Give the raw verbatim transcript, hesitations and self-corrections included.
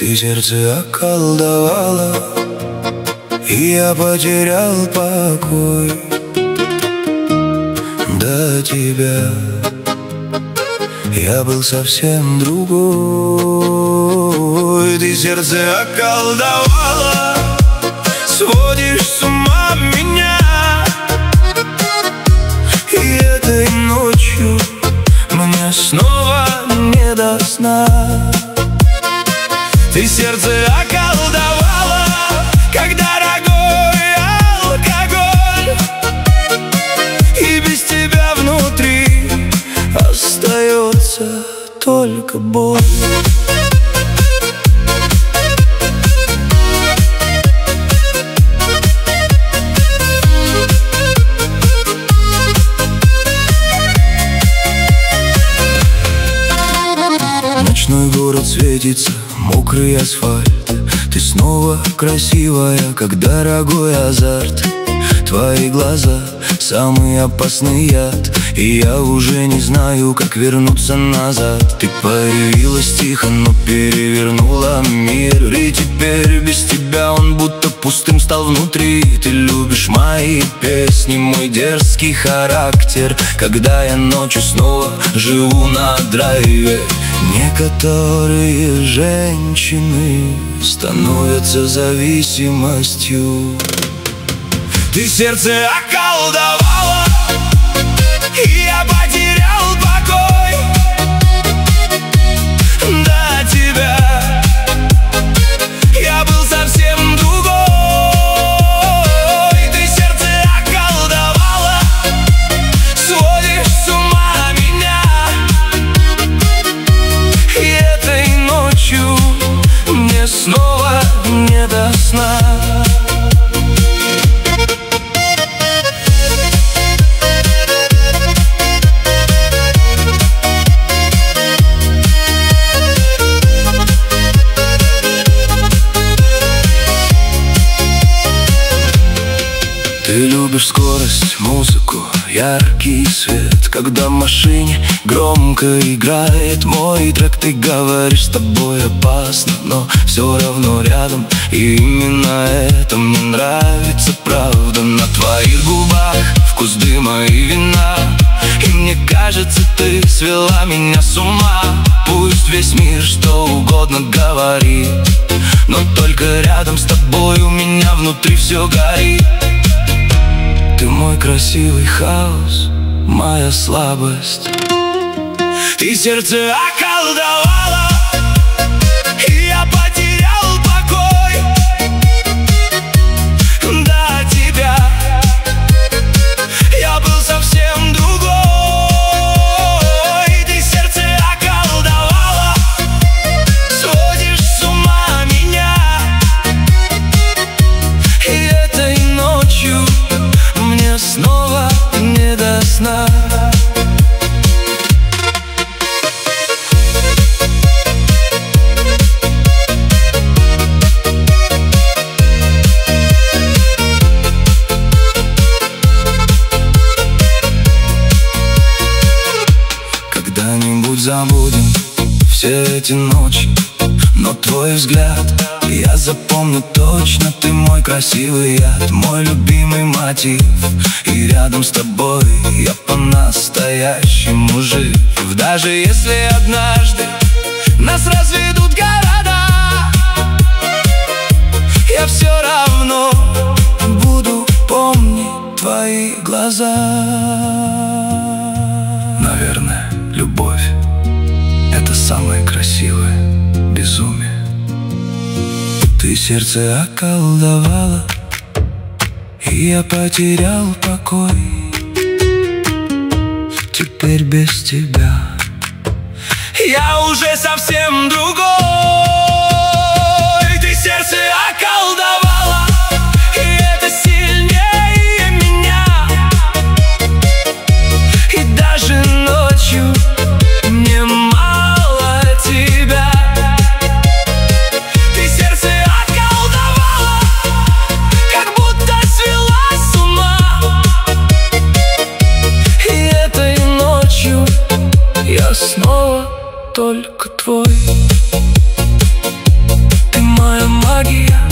Ты сердце околдовала, и я потерял покой. До тебя я был совсем другой. Ты сердце околдовала, сводишь с ума меня. И этой ночью мне снова не до сна. Ты сердце околдовала, как дорогой алкоголь. И без тебя внутри остается только боль. Ночной город светится, мокрый асфальт. Ты снова красивая, как дорогой азарт. Твои глаза — самый опасный яд, и я уже не знаю, как вернуться назад. Ты появилась тихо, но перевернула мир. И теперь без тебя он будто пустым стал внутри. Ты любишь мои песни, мой дерзкий характер, когда я ночью снова живу на драйве. Некоторые женщины становятся зависимостью. Ты сердце околдовала, и я потерял покой. До тебя я был совсем другой. Ты сердце околдовала, сводишь с ума меня. И этой ночью мне снова не до сна. Ты любишь скорость, музыку, яркий свет. Когда в машине громко играет мой трек, ты говоришь, с тобой опасно, но все равно рядом. И именно это мне нравится, правда. На твоих губах вкус дыма и вина, и мне кажется, ты свела меня с ума. Пусть весь мир что угодно говорит, но только рядом с тобой у меня внутри все горит. Ты мой красивый хаос, моя слабость. Ты сердце околдовала, и я потерял покой. До тебя я был совсем другой. Ты сердце околдовала, сводишь с ума меня. И этой ночью мне снова не до сна. Когда-нибудь забудем все эти ночи, но твой взгляд я запомню точно. Ты мой красивый яд, мой любимый мотив. И рядом с тобой я по-настоящему жив. Даже если однажды нас разведут города, я все равно буду помнить твои глаза. Наверное, любовь — это самое красивое безумие. Ты сердце околдовала, и я потерял покой. Теперь без тебя я уже совсем другой. Ты сердце околдовала, и это сильнее меня. И даже ночью мне мало тебя. Ты сердце околдовала, как будто свела с ума. И этой ночью я снова только твой. магия.